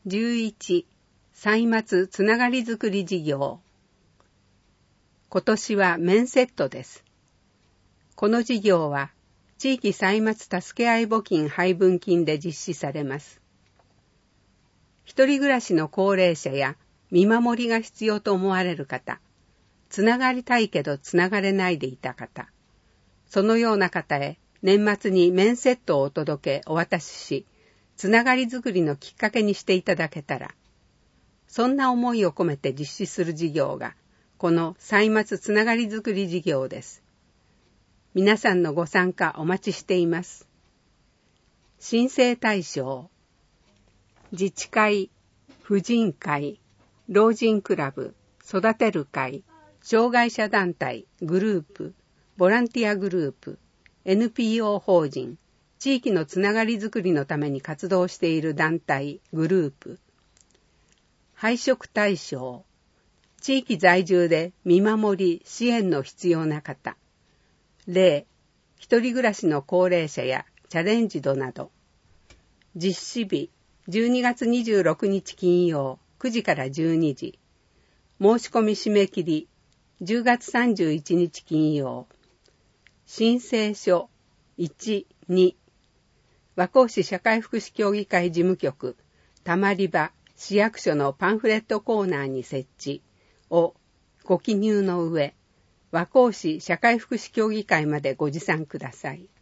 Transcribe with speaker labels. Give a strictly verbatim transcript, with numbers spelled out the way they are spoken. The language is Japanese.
Speaker 1: じゅういち、歳末つながりづくり事業。今年は面セットです。この事業は地域歳末助け合い募金配分金で実施されます。一人暮らしの高齢者や見守りが必要と思われる方、つながりたいけどつながれないでいた方、そのような方へ年末に面セットをお届けお渡しし、つながりづくりのきっかけにしていただけたら、そんな思いを込めて実施する事業が、この歳末つながりづくり事業です。皆さんのご参加お待ちしています。申請対象、自治会、婦人会、老人クラブ、育てる会、障害者団体、グループ、ボランティアグループ、エヌピーオー 法人、地域のつながりづくりのために活動している団体、グループ。配食対象、地域在住で見守り、支援の必要な方。例、一人暮らしの高齢者やチャレンジドなど。実施日、じゅうにがつにじゅうろくにち金曜、くじからじゅうにじ。申し込み締め切り、じゅうがつさんじゅういちにち金曜。申請書いち、に。和光市社会福祉協議会事務局、たまり場、市役所のパンフレットコーナーに設置をご記入の上、和光市社会福祉協議会までご持参ください。